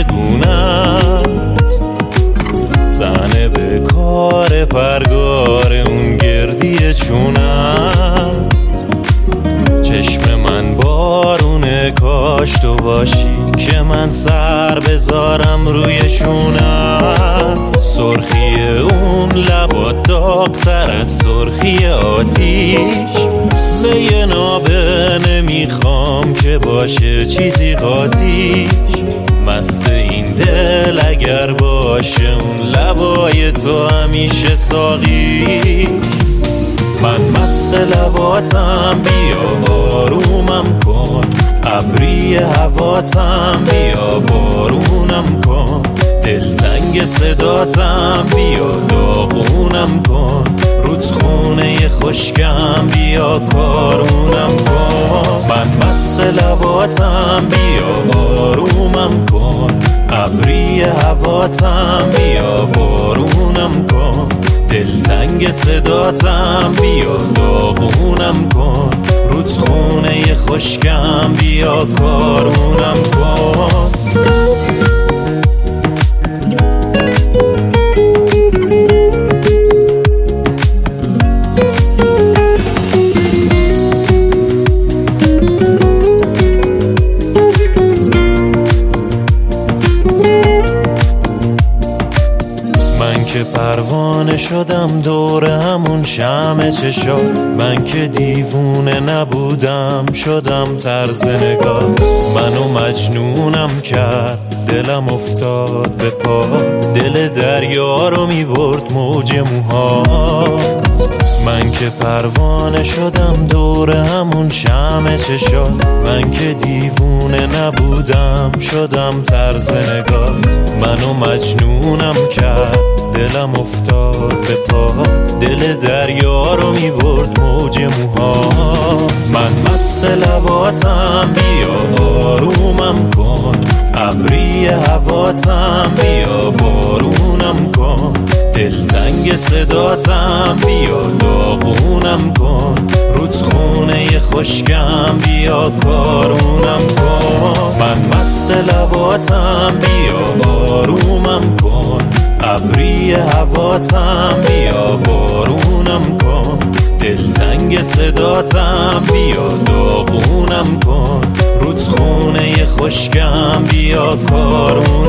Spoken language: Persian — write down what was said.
گونت تنه به کار پرگار اون گردی چونت. چشم من بارونه کاش تو باشی که من سر بذارم روی شونت. سرخی اون لبات داغ‌تر از سرخی آتیش. به یه نابه نمیخوام که باشه چیزی قاطیش. مست این دل اگر باشه اون لبای تو همیشه ساقی. من مست لباتم بیا آرومم کن. ابری هواتم بیا بارونم کن. دلتنگ صداتم بیا داغونم کن. رودخونه خشکم بیا کارونم کن. من مست لباتم بیا آرومم کن. ابری هواتم بیا بارونم کن. دلتنگ صداتم بیا داغونم کن. رودخونه خشکم بیا کارونم کن. که پروانه شدم دور همون شمع چشات. من که دیوونه نبودم شدم طرز نگاه. منو مجنونم کرد دلم افتاد به پا. دل دریا رو میبرد موج موهات. من که پروانه شدم دور همون شمع چشات. من که دیوونه نبودم شدم طرز نگات. منو مجنونم کرد دلم افتاد به پا. دل دریا رو میبرد موج موها. من مست لباتم بیا آرومم کن. ابری هواتم بیا بارونم کن. دلتنگ صداتم بیا داغونم کن. رودخونه خشکم بیا کارونم کن. من مست لباتم بیا آرومم کن. ابری هواتم بیا بارونم کن. دلتنگ صداتم بیا داغونم کن. رودخونه خشکم بیا کارونم